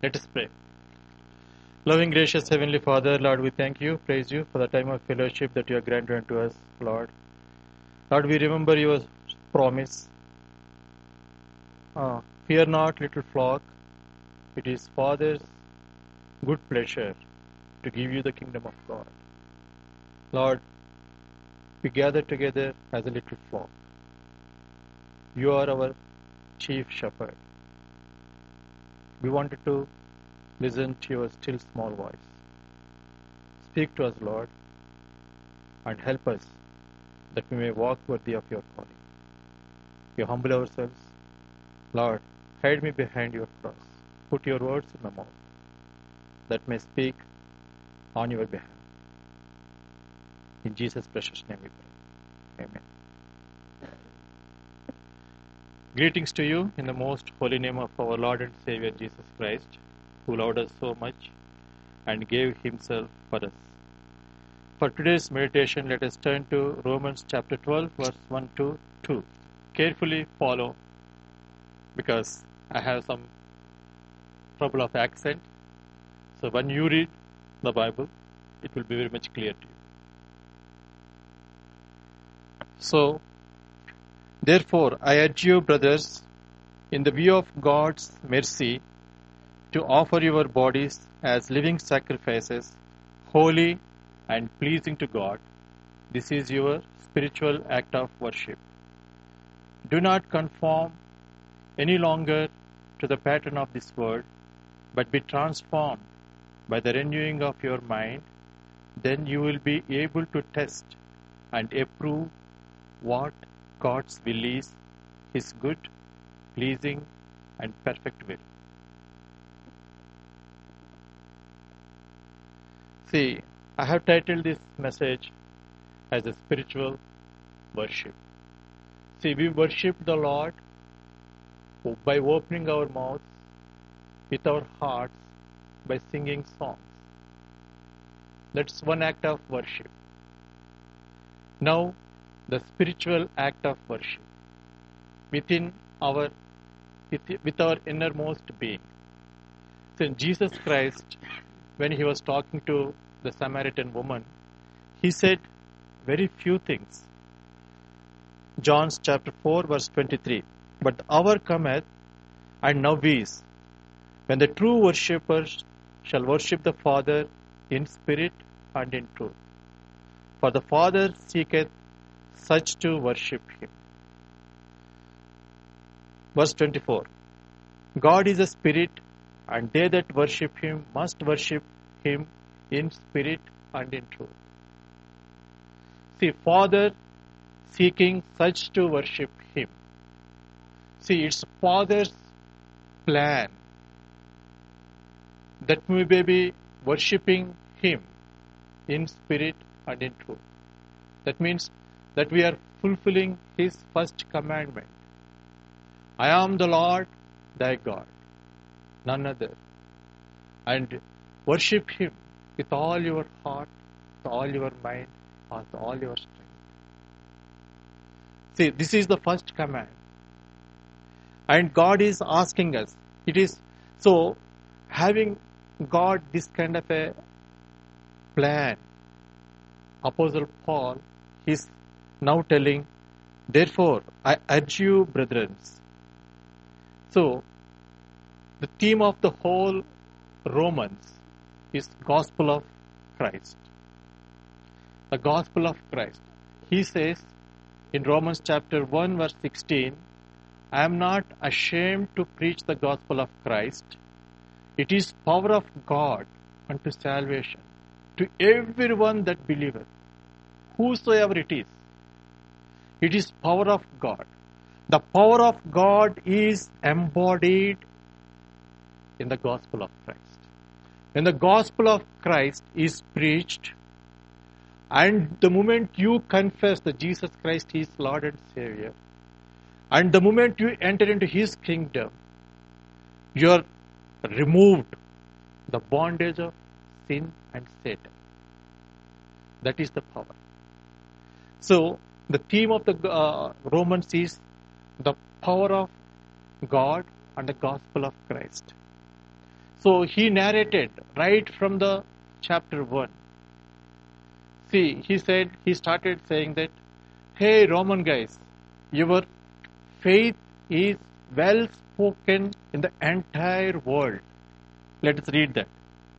Let us pray. Loving, gracious Heavenly Father, Lord, we thank you, praise you for the time of fellowship that you have granted unto us, Lord. Lord, we remember your promise. Fear not, little flock. It is Father's good pleasure to give you the kingdom of God. Lord, we gather together as a little flock. You are our chief shepherd. We wanted to listen to your still small voice. Speak to us, Lord, and help us that we may walk worthy of your calling. We humble ourselves. Lord, hide me behind your cross. Put your words in my mouth that may speak on your behalf. In Jesus' precious name we pray. Amen. Greetings to you in the most holy name of our Lord and Savior Jesus Christ, who loved us so much and gave himself for us. For today's meditation, let us turn to Romans chapter 12, verse 1 to 2. Carefully follow, because I have some trouble of accent. So when you read the Bible, it will be very much clear to you. So, therefore, I urge you, brothers, in the view of God's mercy, to offer your bodies as living sacrifices, holy and pleasing to God. This is your spiritual act of worship. Do not conform any longer to the pattern of this world, but be transformed by the renewing of your mind. Then you will be able to test and approve what God's will is, His good, pleasing, and perfect will. See, I have titled this message as a spiritual worship. See, we worship the Lord by opening our mouths with our hearts by singing songs. That's one act of worship. Now, the spiritual act of worship with our innermost being. So Jesus Christ, when he was talking to the Samaritan woman, he said very few things. John chapter 4, verse 23. But the hour cometh, and now is, when the true worshippers shall worship the Father in spirit and in truth. For the Father seeketh such to worship him. Verse 24. God is a spirit, and they that worship him must worship him in spirit and in truth. See, Father seeking such to worship him. See, it's Father's plan that we may be worshipping him in spirit and in truth. That means that we are fulfilling his first commandment. I am the Lord thy God, none other. And worship him with all your heart, with all your mind, with all your strength. See, this is the first command. And God is asking us. It is so, having God this kind of a plan, Apostle Paul is now telling, therefore, I urge you, brethren. So, the theme of the whole Romans is gospel of Christ. The gospel of Christ. He says in Romans chapter 1 verse 16, I am not ashamed to preach the gospel of Christ. It is power of God unto salvation to everyone that believeth, whosoever it is. It is power of God. The power of God is embodied in the gospel of Christ. When the gospel of Christ is preached, and the moment you confess that Jesus Christ is Lord and Savior, and the moment you enter into his kingdom, you are removed the bondage of sin and Satan. That is the power. So, the theme of the Romans is the power of God and the gospel of Christ. So he narrated right from the chapter 1. See, he started saying that, hey, Roman guys, your faith is well spoken in the entire world. Let us read that.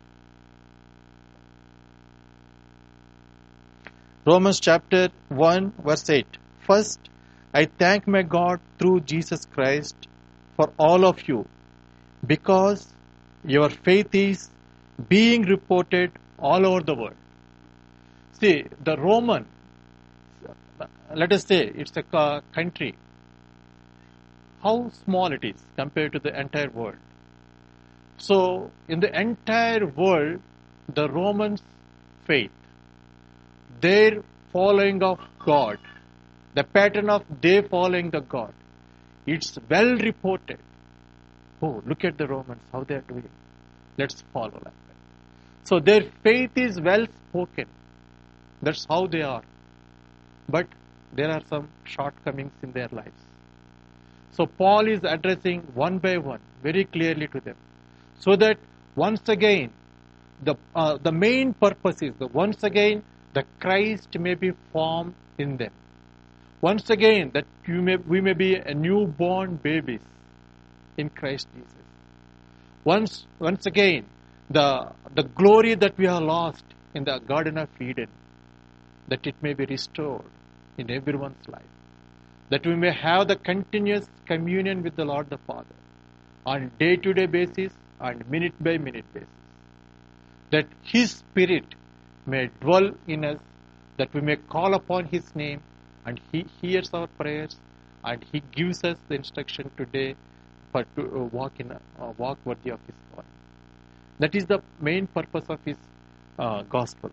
Romans chapter 1, verse 8. First, I thank my God through Jesus Christ for all of you, because your faith is being reported all over the world. See, the Roman, let us say it's a country, how small it is compared to the entire world. So, in the entire world, the Romans' faith, their following of God, the pattern of their following the God, it's well reported. Oh, look at the Romans, how they are doing. Let's follow like that. So their faith is well spoken. That's how they are. But there are some shortcomings in their lives. So Paul is addressing one by one very clearly to them, so that once again the main purpose is that once again the Christ may be formed in them. Once again that we may be a newborn babies in Christ Jesus. Once again the glory that we have lost in the Garden of Eden, that it may be restored in everyone's life. That we may have the continuous communion with the Lord the Father on day-to-day basis and minute-by-minute basis. That His Spirit may dwell in us, that we may call upon His name, and He hears our prayers, and He gives us the instruction today for to walk worthy of His calling. That is the main purpose of His gospel.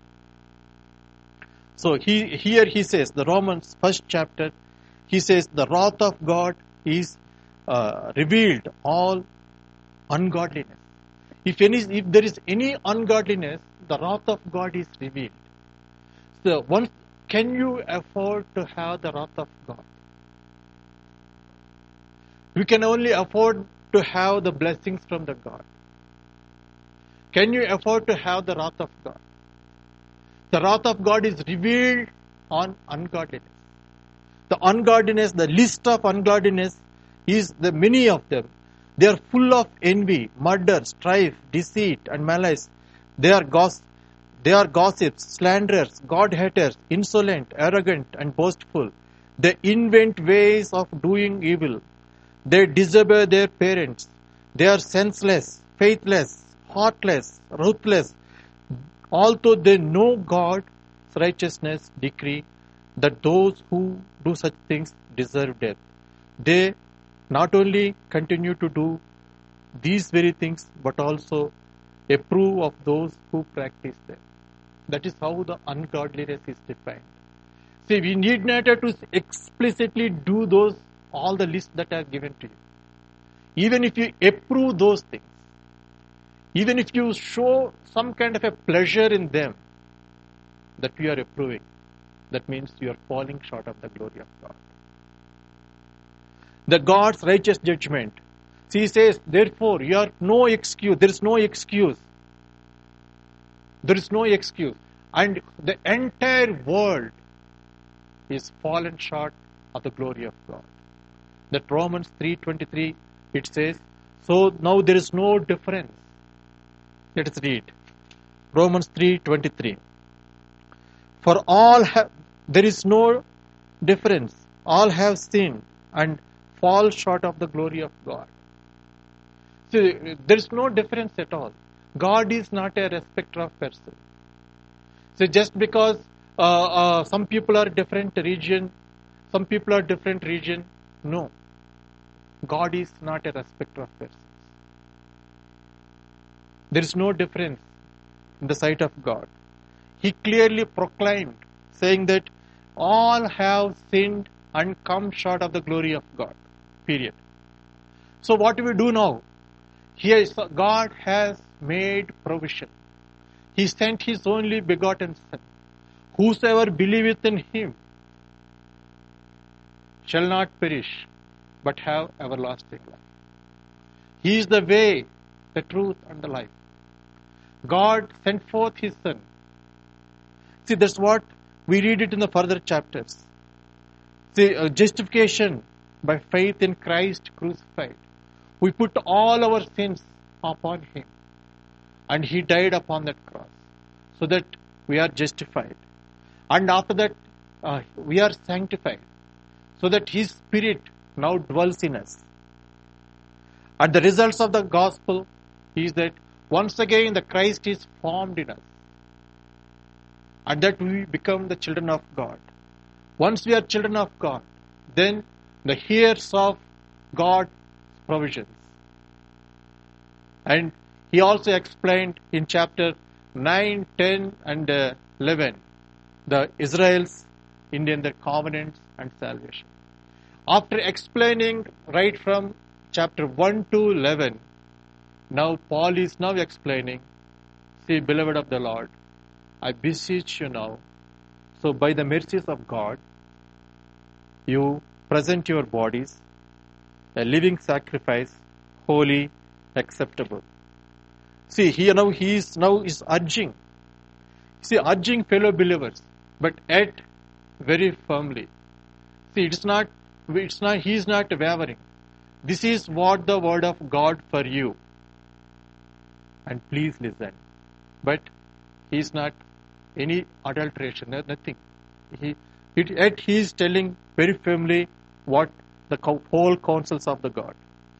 So here he says, the Romans first chapter, he says the wrath of God is revealed all ungodliness. If there is any ungodliness, the wrath of God is revealed. So can you afford to have the wrath of God? We can only afford to have the blessings from the God. Can you afford to have the wrath of God? The wrath of God is revealed on ungodliness. The ungodliness, the list of ungodliness is the many of them. They are full of envy, murder, strife, deceit, and malice. They are gossips, slanderers, God-haters, insolent, arrogant, and boastful. They invent ways of doing evil. They disobey their parents. They are senseless, faithless, heartless, ruthless. Although they know God's righteousness decree that those who do such things deserve death, they not only continue to do these very things, but also approve of those who practice them. That is how the ungodliness is defined. See, we need not to explicitly do all the lists that are given to you. Even if you approve those things, even if you show some kind of a pleasure in them, that you are approving, that means you are falling short of the glory of God. The God's righteous judgment. See, He says, therefore, you have no excuse. There is no excuse. There is no excuse. And the entire world is fallen short of the glory of God. That Romans 3:23, it says, so now there is no difference. Let us read. Romans 3:23. For all there is no difference. All have sinned and fall short of the glory of God. See, there is no difference at all. God is not a respecter of persons. So just because some people are different region, no. God is not a respecter of persons. There is no difference in the sight of God. He clearly proclaimed, saying that all have sinned and come short of the glory of God. Period. So what do we do now? Here God has made provision. He sent His only begotten Son. Whosoever believeth in Him shall not perish, but have everlasting life. He is the way, the truth, and the life. God sent forth His Son. See, that's what we read it in the further chapters. See, justification by faith in Christ crucified. We put all our sins upon Him, and He died upon that cross, so that we are justified. And after that, we are sanctified, so that His Spirit now dwells in us. And the results of the gospel is that once again the Christ is formed in us, and that we become the children of God. Once we are children of God, then the heirs of God's provisions. And he also explained in chapter 9, 10 and 11 the Israel's Indian their covenants and salvation. After explaining right from chapter 1 to 11, now Paul is now explaining, see, beloved of the Lord, I beseech you now, so by the mercies of God, you present your bodies a living sacrifice, holy, acceptable. See, he is urging. See, urging fellow believers, but yet very firmly. See, he is not wavering. This is what the word of God for you. And please listen. But he is not any adulteration, nothing. Yet he is telling very firmly what the whole counsels of the God.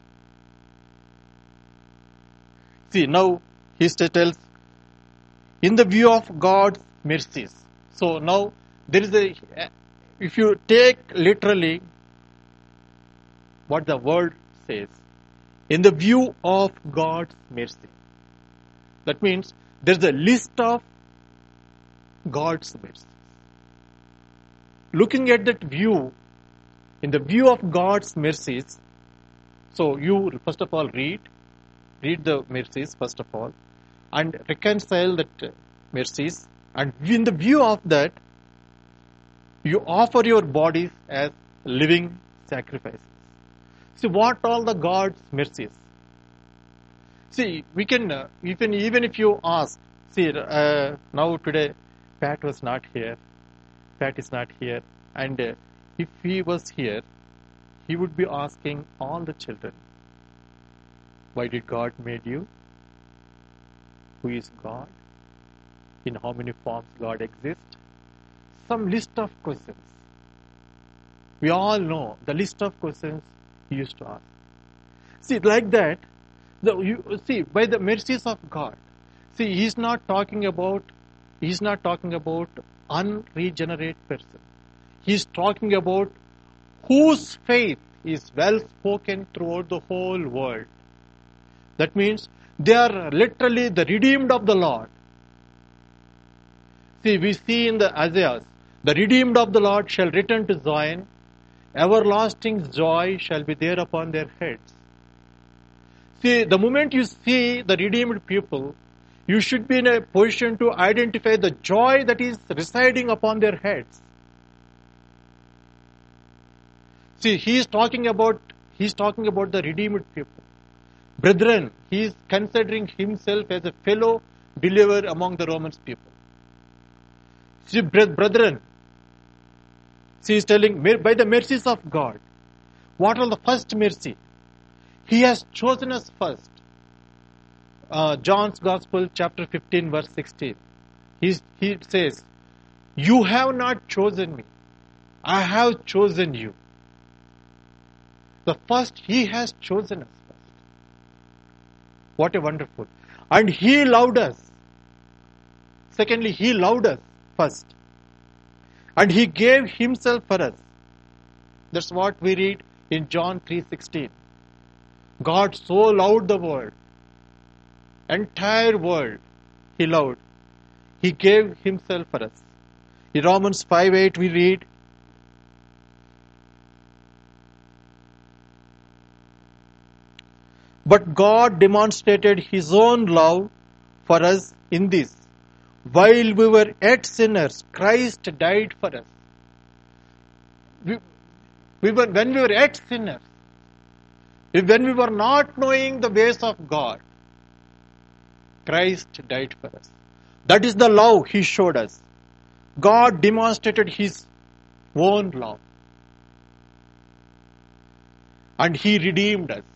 See, now he tells, in the view of God's mercies. So now there is if you take literally what the word says, in the view of God's mercy. That means there is a list of God's mercies. Looking at that view, in the view of God's mercies, so you first of all read the mercies first of all, and reconcile that mercies, and in the view of that, you offer your bodies as living sacrifices. See, what all the God's mercies? See, we can, even if you ask, see, now today, Pat was not here, Pat is not here, and if he was here, he would be asking all the children, why did God made you? Who is God? In how many forms God exists? Some list of questions. We all know the list of questions he used to ask. See, like that, by the mercies of God, see, he's not talking about unregenerate person. He's talking about whose faith is well spoken throughout the whole world. That means they are literally the redeemed of the Lord. See, we see in the Isaiah, the redeemed of the Lord shall return to Zion, everlasting joy shall be there upon their heads. See, the moment you see the redeemed people, you should be in a position to identify the joy that is residing upon their heads. See, he is talking about the redeemed people. Brethren, he is considering himself as a fellow believer among the Roman people. See, brethren, he is telling, by the mercies of God, what are the first mercy? He has chosen us first. John's Gospel, chapter 15, verse 16. He says, you have not chosen me. I have chosen you. The first, he has chosen us first. What a wonderful. And he loved us. Secondly, he loved us first. And he gave himself for us. That's what we read in John 3:16. God so loved the world, entire world he loved. He gave himself for us. In Romans 5:8 we read, but God demonstrated his own love for us in this. While we were yet sinners, Christ died for us. When we were yet sinners, when we were not knowing the ways of God, Christ died for us. That is the love He showed us. God demonstrated His own love. And He redeemed us.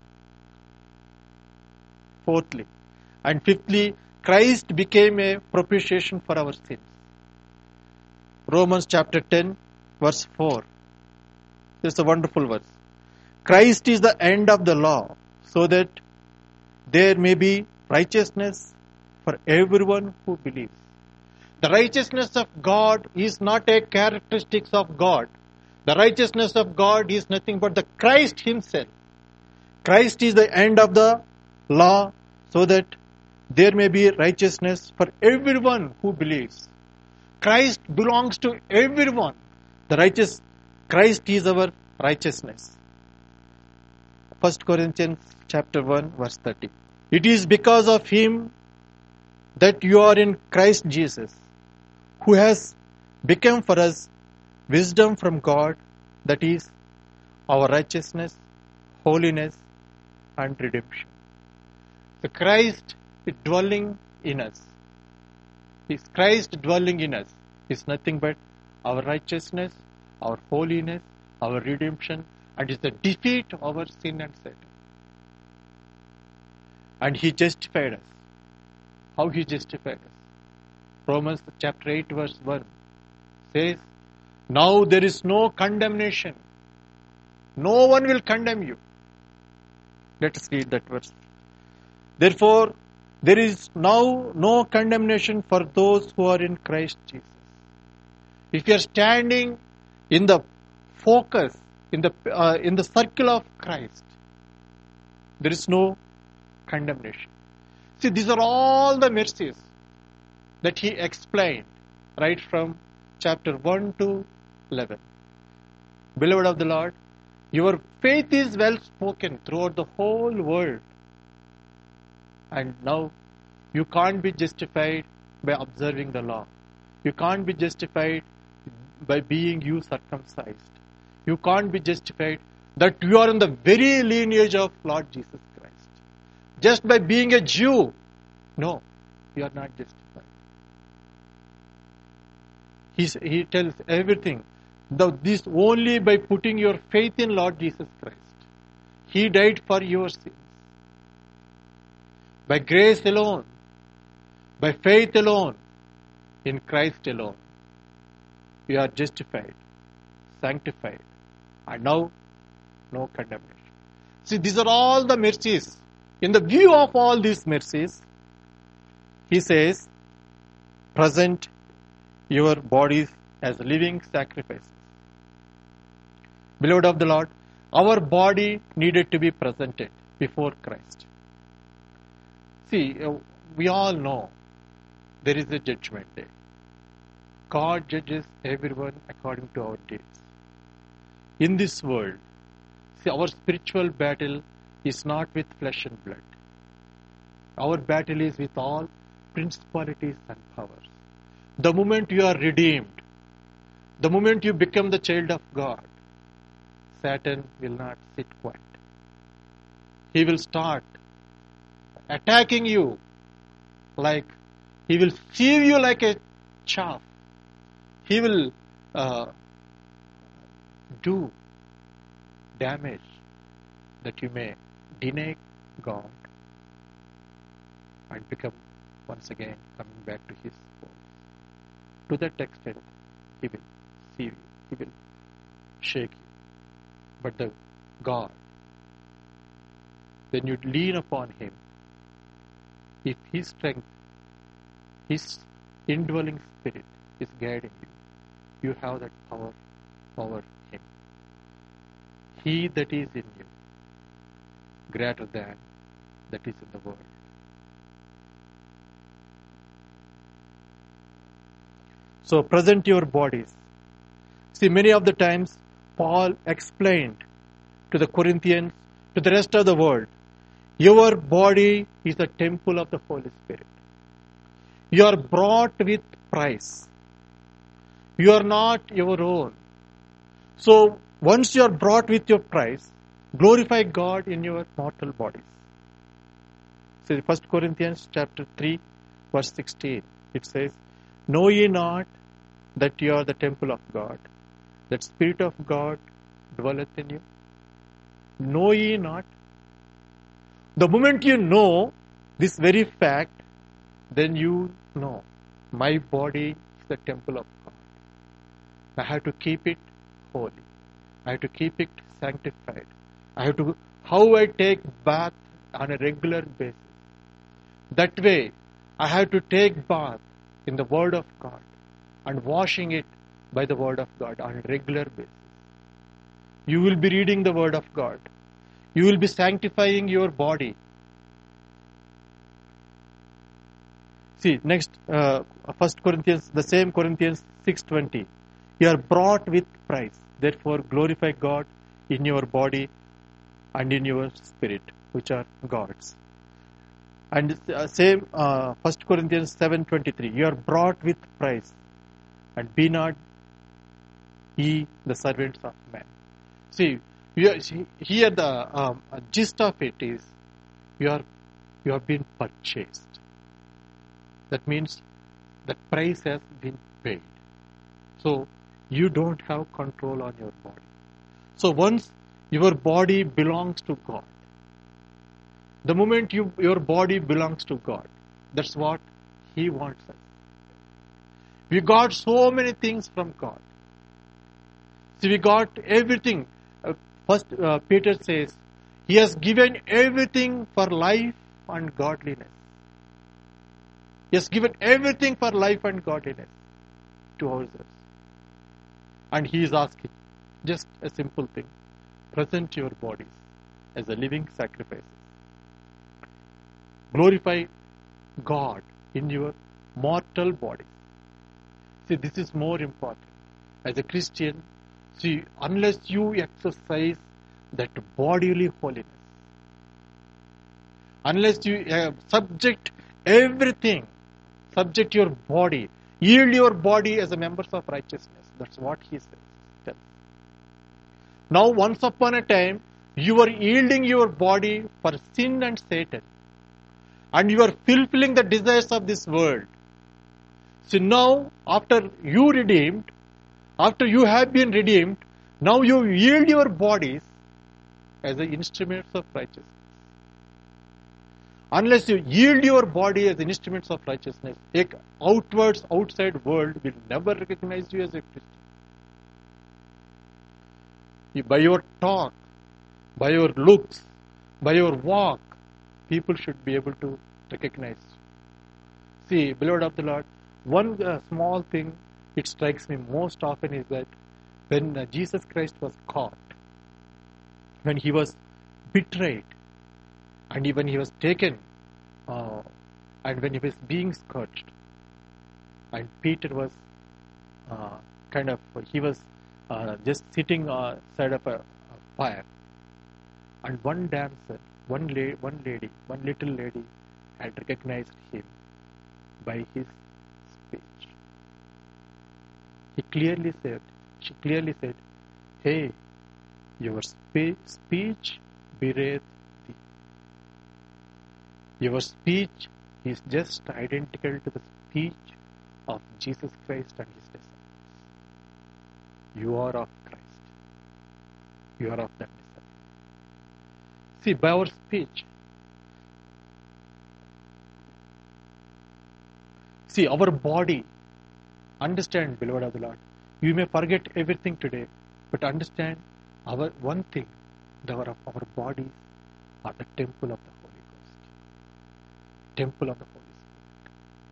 Fourthly. And fifthly, Christ became a propitiation for our sins. Romans chapter 10, verse 4. This is a wonderful verse. Christ is the end of the law, so that there may be righteousness for everyone who believes. The righteousness of God is not a characteristic of God. The righteousness of God is nothing but the Christ Himself. Christ is the end of the law, so that there may be righteousness for everyone who believes. Christ belongs to everyone. Christ is our righteousness. 1 Corinthians chapter 1 verse 30. It is because of Him that you are in Christ Jesus, who has become for us wisdom from God, that is our righteousness, holiness and redemption. The Christ dwelling in us. Is Christ dwelling in us is nothing but our righteousness, our holiness, our redemption, and is the defeat of our sin and Satan. And He justified us. How He justified us? Romans chapter 8 verse 1 says, now there is no condemnation. No one will condemn you. Let us read that verse. Therefore, there is now no condemnation for those who are in Christ Jesus. If you are standing in the focus, in the circle of Christ, there is no condemnation. See, these are all the mercies that He explained right from chapter 1 to 11. Beloved of the Lord, your faith is well spoken throughout the whole world. And now, you can't be justified by observing the law. You can't be justified by being you circumcised. You can't be justified that you are in the very lineage of Lord Jesus Christ. Just by being a Jew, no, you are not justified. He tells everything. This only by putting your faith in Lord Jesus Christ. He died for your sins. By grace alone, by faith alone, in Christ alone, we are justified, sanctified, and now no condemnation. See, these are all the mercies. In the view of all these mercies, He says, present your bodies as living sacrifices. Beloved of the Lord, our body needed to be presented before Christ. See, we all know there is a judgment day. God judges everyone according to our deeds. In this world, see, our spiritual battle is not with flesh and blood. Our battle is with all principalities and powers. The moment you are redeemed, the moment you become the child of God, Satan will not sit quiet. He will start attacking you, like he will sieve you like a chaff. He will do damage that you may deny God and become once again coming back to His fold. To that extent, He will sieve you, He will shake you. But the God, when you lean upon Him, if His strength, His indwelling spirit is guiding you, you have that power over Him. He that is in you, greater than that is in the world. So present your bodies. See, many of the times Paul explained to the Corinthians, to the rest of the world, your body is the temple of the Holy Spirit. You are brought with price. You are not your own. So once you are brought with your price, glorify God in your mortal bodies. See, 1 Corinthians chapter 3, verse 16. It says, "Know ye not that ye are the temple of God, that Spirit of God dwelleth in you?" Know ye not? The moment you know this very fact, then you know, my body is the temple of God. I have to keep it holy. I have to keep it sanctified. I have to, how I take bath on a regular basis. That way, I have to take bath in the Word of God and washing it by the Word of God on a regular basis. You will be reading the Word of God. You will be sanctifying your body. See, next, 1 Corinthians, the same Corinthians 6:20. You are brought with price. Therefore, glorify God in your body and in your spirit, which are God's. And same 1 Corinthians 7:23. You are brought with price, and be not ye the servants of men. See, here the gist of it is you have been purchased. That means the price has been paid. So you don't have control on your body. So once your body belongs to God, the moment your body belongs to God, that's what He wants us. We got so many things from God. See, we got everything. First, Peter says, He has given everything for life and godliness. He has given everything for life and godliness to ourselves. And He is asking just a simple thing. Present your bodies as a living sacrifice. Glorify God in your mortal bodies. See, this is more important. As a Christian, see, unless you exercise that bodily holiness, unless you subject everything, subject your body, yield your body as a members of righteousness. That's what He says. Now, once upon a time, you were yielding your body for sin and Satan, and you are fulfilling the desires of this world. So now, after you have been redeemed, now you yield your bodies as the instruments of righteousness. Unless you yield your body as instruments of righteousness, outside world will never recognize you as a Christian. By your talk, by your looks, by your walk, people should be able to recognize you. See, beloved of the Lord, one small thing it strikes me most often is that when Jesus Christ was caught, when He was betrayed, and when He was taken, and when He was being scourged, and Peter was he was just sitting side of a fire, and one damsel, one little lady had recognized Him by His speech. She clearly said, "Hey, your speech beareth thee." Your speech is just identical to the speech of Jesus Christ and His disciples. You are of Christ. You are of that disciple. See, by our speech, see, our body, understand, beloved of the Lord, you may forget everything today, but understand our one thing, our bodies are the temple of the Holy Ghost. Temple of the Holy Spirit.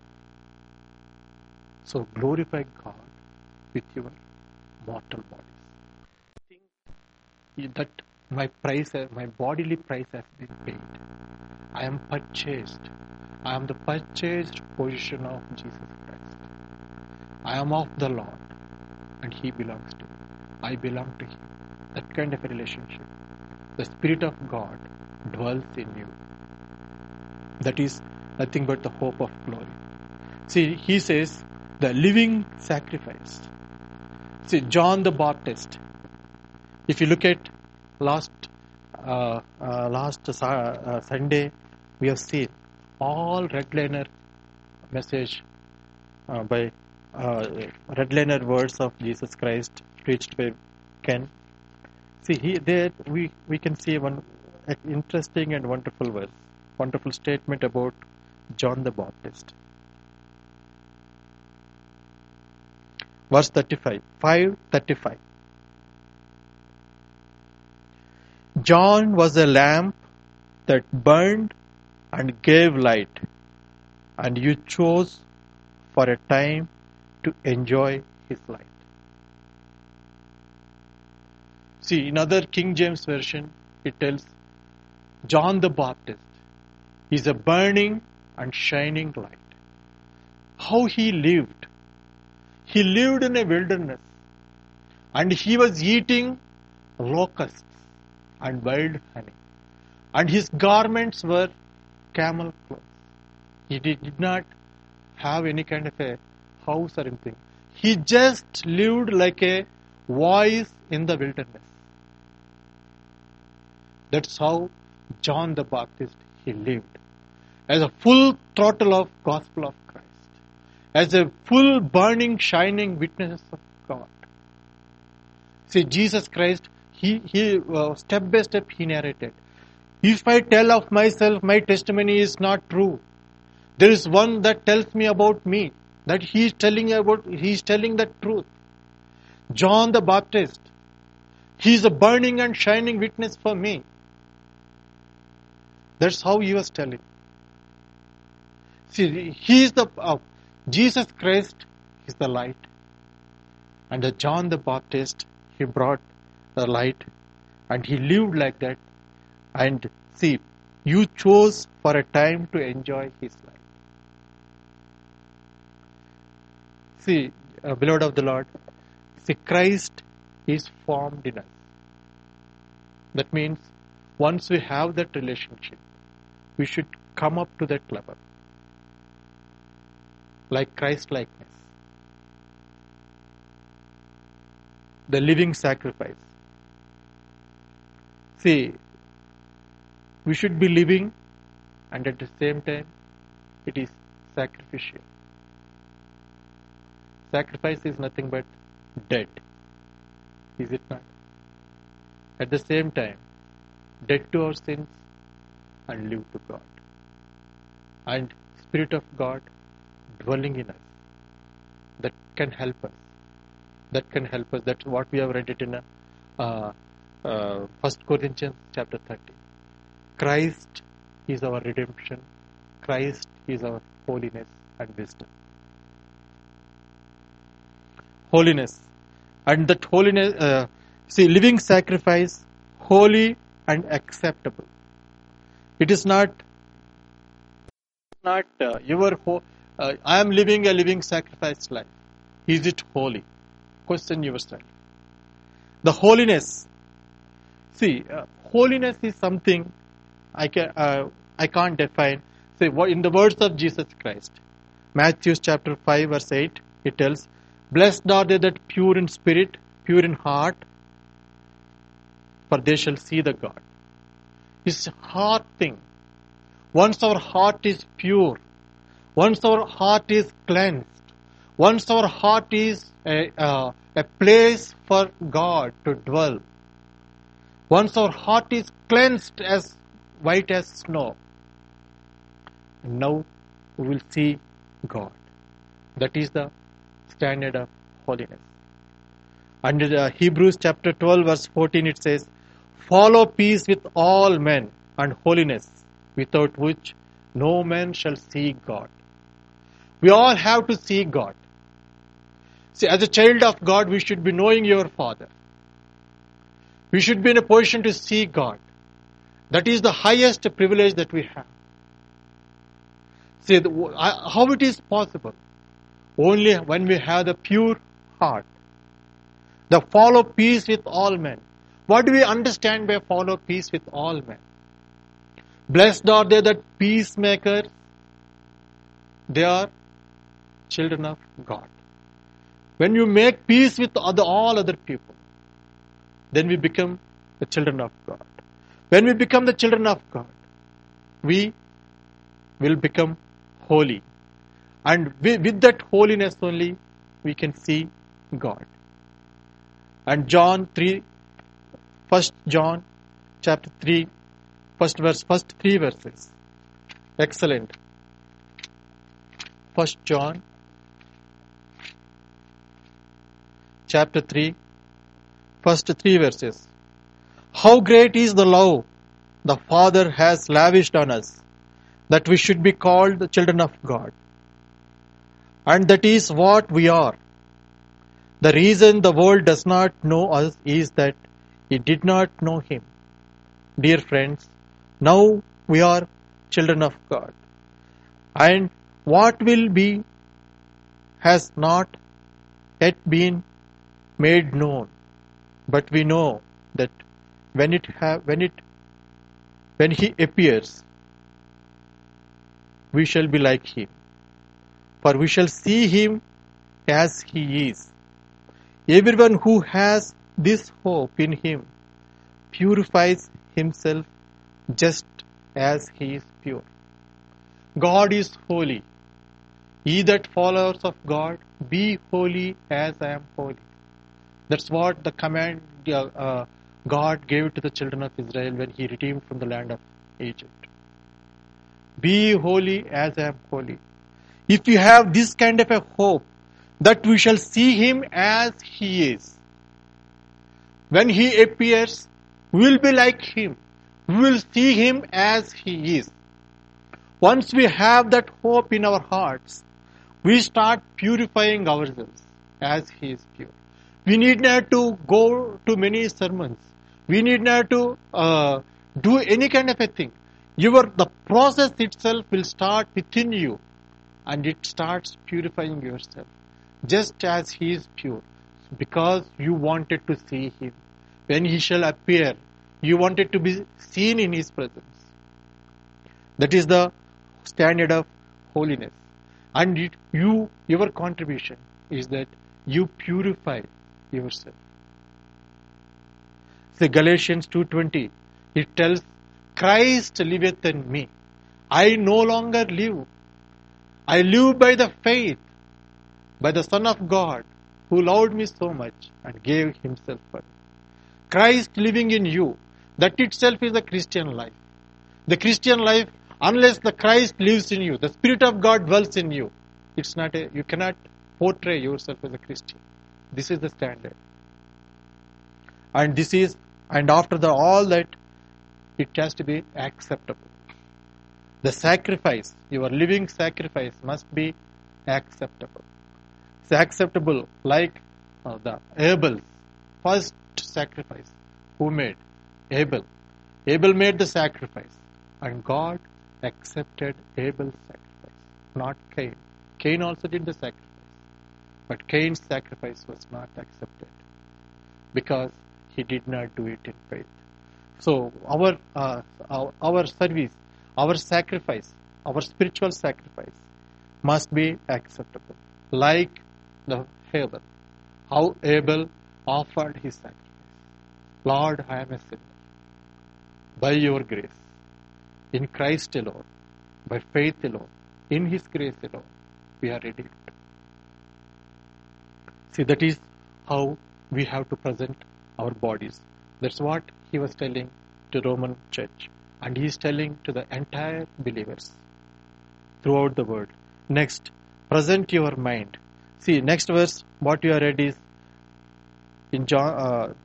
So glorify God with your mortal bodies. Think that my bodily price has been paid. I am purchased. I am the purchased possession of Jesus Christ. I am of the Lord, and He belongs to me. I belong to Him. That kind of a relationship. The Spirit of God dwells in you. That is nothing but the hope of glory. See, He says, the living sacrifice. See, John the Baptist. If you look at last Sunday, we have seen all redliner message by redliner words of Jesus Christ preached by Ken. See, there we can see one interesting and wonderful verse, wonderful statement about John the Baptist. Verse 35, 5:35. John was a lamp that burned and gave light, and you chose for a time to enjoy his light. See, in other King James Version, it tells John the Baptist is a burning and shining light. How he lived. He lived in a wilderness, and he was eating locusts and wild honey, and his garments were camel clothes. He did not have any kind of a house or anything. He just lived like a voice in the wilderness. That's how John the Baptist, he lived. As a full throttle of gospel of Christ. As a full burning, shining witness of God. See, Jesus Christ, he step by step he narrated. If I tell of myself, my testimony is not true. There is one that tells me about me, that he is telling the truth. John the Baptist, he is a burning and shining witness for me. That's how he was telling. See, he is the Jesus Christ is the light, and the John the Baptist, he brought the light, and he lived like that. And see, you chose for a time to enjoy his light. See, beloved of the Lord, see, Christ is formed in us. That means once we have that relationship, we should come up to that level. Like Christ likeness. The living sacrifice. See, we should be living, and at the same time, it is sacrificial. Sacrifice is nothing but dead. Is it not? At the same time, dead to our sins and live to God. And Spirit of God dwelling in us. That can help us. That can help us. That's what we have read it in 1 Corinthians chapter 30. Christ is our redemption. Christ is our holiness and wisdom. Holiness. And that holiness, see, living sacrifice, holy and acceptable. It is not I am living a living sacrifice life. Is it holy? Question yourself. The holiness. See, holiness is something I can't define. See, in the words of Jesus Christ, Matthew chapter 5 verse 8, it tells, "Blessed are they that pure in spirit, pure in heart, for they shall see the God." It's a heart thing. Once our heart is pure, once our heart is cleansed, once our heart is a place for God to dwell, once our heart is cleansed as white as snow, now we will see God. That is the standard of holiness. And in Hebrews chapter 12 verse 14 it says, "Follow peace with all men and holiness, without which no man shall see God." We all have to see God. See, as a child of God, we should be knowing your Father. We should be in a position to see God. That is the highest privilege that we have. See, how it is possible? Only when we have the pure heart. The follow peace with all men. What do we understand by follow peace with all men? Blessed are they that peacemakers. They are children of God. When you make peace with all other people, then we become the children of God. When we become the children of God, we will become holy. And with that holiness only, we can see God. And John 3, 1 John chapter 3, first 3 verses. Excellent. 1 John chapter 3, first 3 verses. How great is the love the Father has lavished on us, that we should be called the children of God. And that is what we are. The reason the world does not know us is that it did not know Him. Dear friends, now we are children of God. And what will be has not yet been made known. But we know that when He appears, we shall be like Him. For we shall see Him as He is. Everyone who has this hope in Him purifies himself just as He is pure. God is holy. Ye that followers of God, be holy as I am holy. That's what the command God gave to the children of Israel when He redeemed from the land of Egypt. Be holy as I am holy. If you have this kind of a hope that we shall see Him as He is, when He appears, we will be like Him. We will see Him as He is. Once we have that hope in our hearts, we start purifying ourselves as He is pure. We need not to go to many sermons. We need not to do any kind of a thing. The process itself will start within you, and it starts purifying yourself, just as He is pure, because you wanted to see Him. When He shall appear, you wanted to be seen in His presence. That is the standard of holiness. And your contribution is that you purify yourself. See, Galatians 2:20, it tells, Christ liveth in me. I no longer live. I live by the faith, by the Son of God, who loved me so much and gave Himself for me. Christ living in you, that itself is the Christian life. The Christian life, unless the Christ lives in you, the Spirit of God dwells in you, you cannot portray yourself as a Christian. This is the standard. And after all that, it has to be acceptable. The sacrifice, your living sacrifice, must be acceptable. It's acceptable like the Abel's first sacrifice. Who made? Abel. Abel made the sacrifice, and God accepted Abel's sacrifice, not Cain. Cain also did the sacrifice, but Cain's sacrifice was not accepted because he did not do it in faith. So our service, our sacrifice, our spiritual sacrifice must be acceptable, like the Abel. How Abel offered his sacrifice. Lord, I am a sinner. By your grace, in Christ alone, by faith alone, in His grace alone, we are redeemed. See, that is how we have to present our bodies. That's what He was telling to Roman church. And He is telling to the entire believers throughout the world. Next, present your mind. See, next verse, what you have read is in John.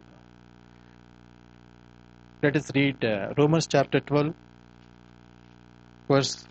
Let us read Romans chapter 12, verse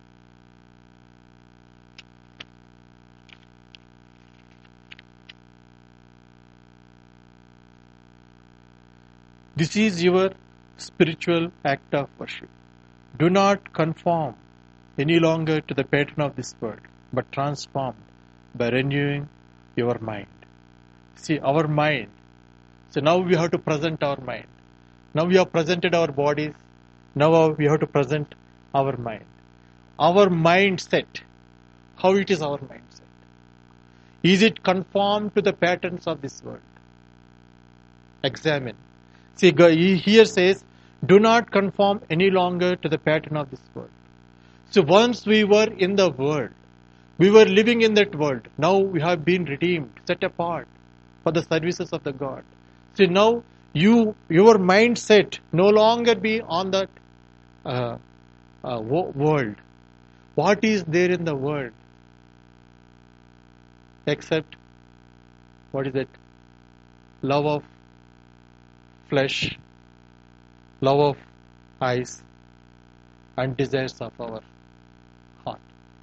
'This is your spiritual act of worship. Do not conform any longer to the pattern of this world, but transformed by renewing your mind.' See, our mind. So now we have to present our mind. Now we have presented our bodies. Now we have to present our mind. Our mindset. How it is our mindset? Is it conformed to the patterns of this world? Examine. See, here says, do not conform any longer to the pattern of this world. So once we were in the world, we were living in that world. Now we have been redeemed, set apart for the services of the God. See, now your mindset no longer be on that world. What is there in the world except what is it? Love of flesh, love of eyes, and desires of our heart.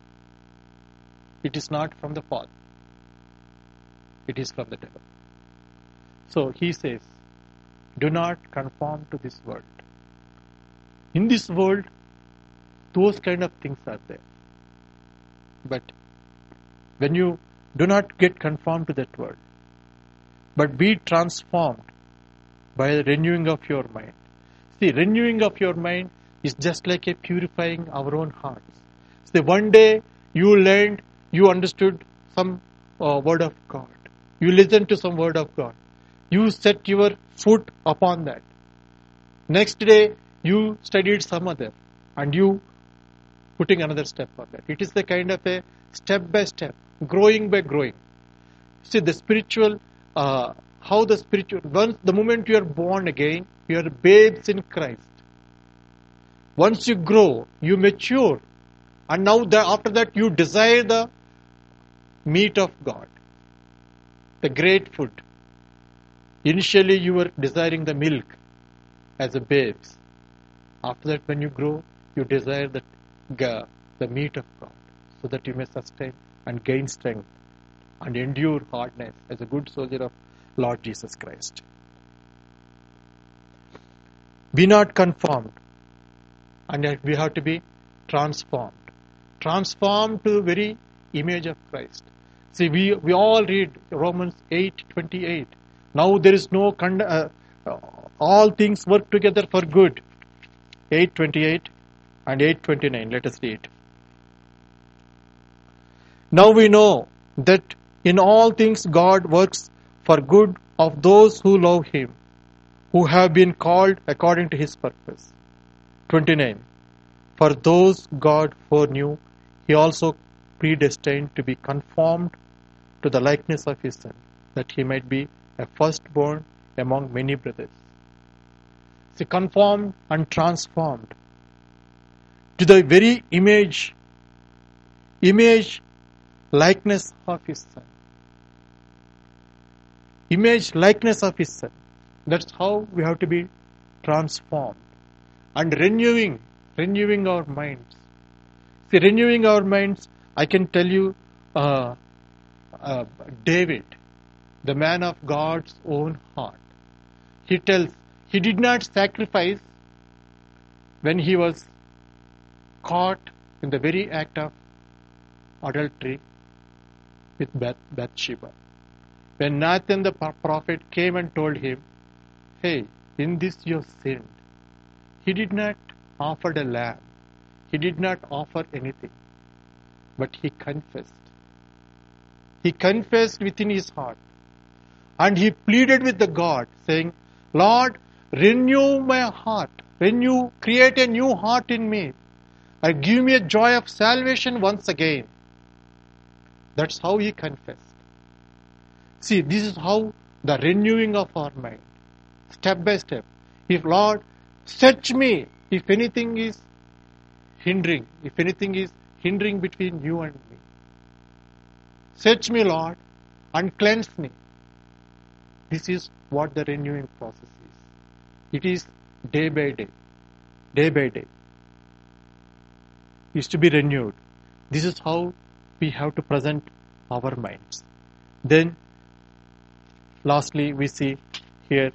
It is not from the Father. It is from the devil. So he says, do not conform to this world. In this world, those kind of things are there. But when you do not get conformed to that world, but be transformed by the renewing of your mind. See, renewing of your mind is just like a purifying our own hearts. See, one day you learned, you understood some word of God. You listened to some word of God. You set your foot upon that. Next day you studied some other, and you putting another step on that. It is the kind of a step by step, growing by growing. See, the spiritual, how the spiritual, once the moment you are born again, you are babes in Christ. Once you grow, you mature, and now after that you desire the meat of God, the great food. Initially you were desiring the milk as a babes. After that, when you grow, you desire the meat of God, so that you may sustain and gain strength and endure hardness as a good soldier of Lord Jesus Christ. Be not conformed, and yet we have to be transformed. Transformed to the very image of Christ. See, we all read Romans 8:28. Now there is no all things work together for good. 8:28 and 8:29. Let us read. Now we know that in all things God works for good of those who love Him, who have been called according to His purpose. 29. For those God foreknew, He also predestined to be conformed to the likeness of His Son, that He might be a firstborn among many brothers. See, conformed and transformed to the very image, likeness of His Son. Image, likeness of His Son. That's how we have to be transformed. And renewing our minds. See, renewing our minds, I can tell you, David, the man of God's own heart, he tells, he did not sacrifice when he was caught in the very act of adultery with Bathsheba. When Nathan the prophet came and told him, hey, in this you have sinned, he did not offer a lamb. He did not offer anything. But he confessed. He confessed within his heart. And he pleaded with the God, saying, Lord, renew my heart. Create a new heart in me. And give me a joy of salvation once again. That's how he confessed. See, this is how the renewing of our mind. Step by step. If Lord, search me if anything is hindering between you and me. Search me, Lord, and cleanse me. This is what the renewing process is. It is day by day. Day by day. Is to be renewed. This is how we have to present our minds. Then, lastly, we see here,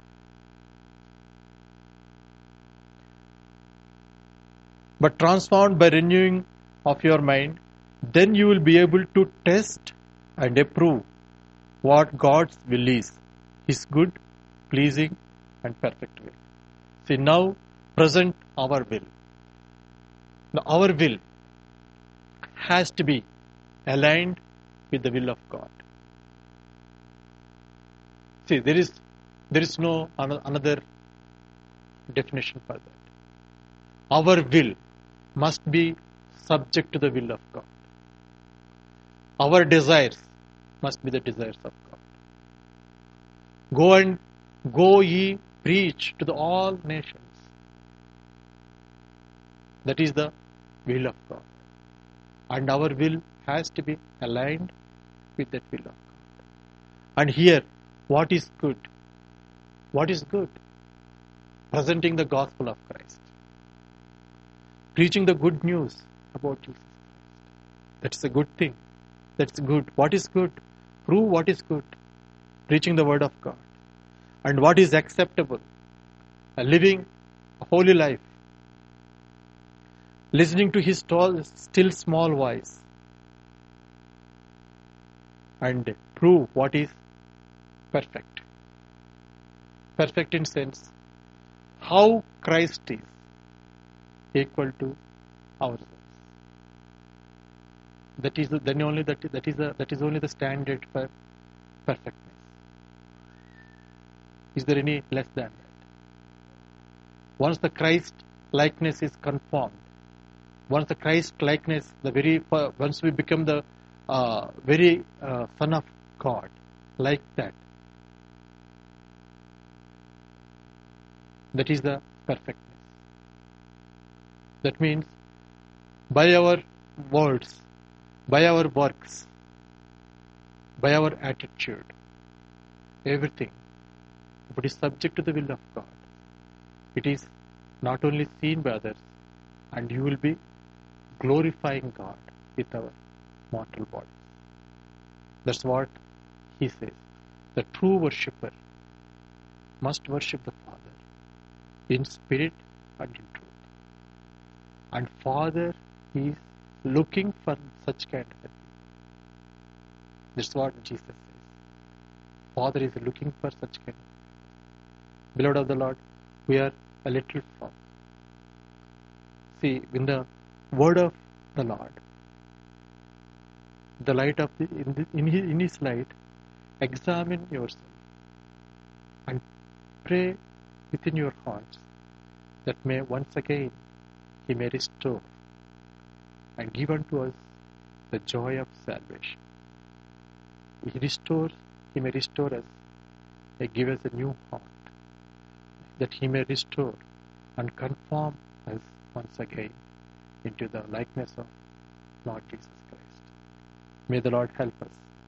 but transformed by renewing of your mind, then you will be able to test and approve what God's will is, His good, pleasing, and perfect will. See, now present our will. Now, our will has to be aligned with the will of God. See, there is no another definition for that. Our will must be subject to the will of God. Our desires must be the desires of God. Go ye preach to the all nations. That is the will of God. And our will has to be aligned with that will of God. And here, what is good? What is good? Presenting the gospel of Christ. Preaching the good news about Jesus Christ. That's a good thing. That's good. What is good? Prove what is good. Preaching the word of God. And what is acceptable? Living a holy life. Listening to his still small voice. And prove what is perfect. Perfect in sense how Christ is equal to ourselves. That is only the standard for perfectness. Is there any less than that? Once the Christ likeness is conformed, once the Christ likeness, once we become the very Son of God, like that, that is the perfectness. That means by our words, by our works, by our attitude, everything, if it is subject to the will of God, it is not only seen by others, and you will be glorifying God with our mortal bodies. That's what he says. The true worshipper must worship the Father in spirit and in truth. And Father is looking for such kind of people. That's what Jesus says. Father is looking for such kind of people. Beloved of the Lord, we are a little far. See, in the word of the Lord, the light of in his light, examine yourself and pray within your hearts that may once again he may restore and give unto us the joy of salvation. He may restore us and give us a new heart, that he may restore and conform us once again into the likeness of Lord Jesus Christ. May the Lord help us.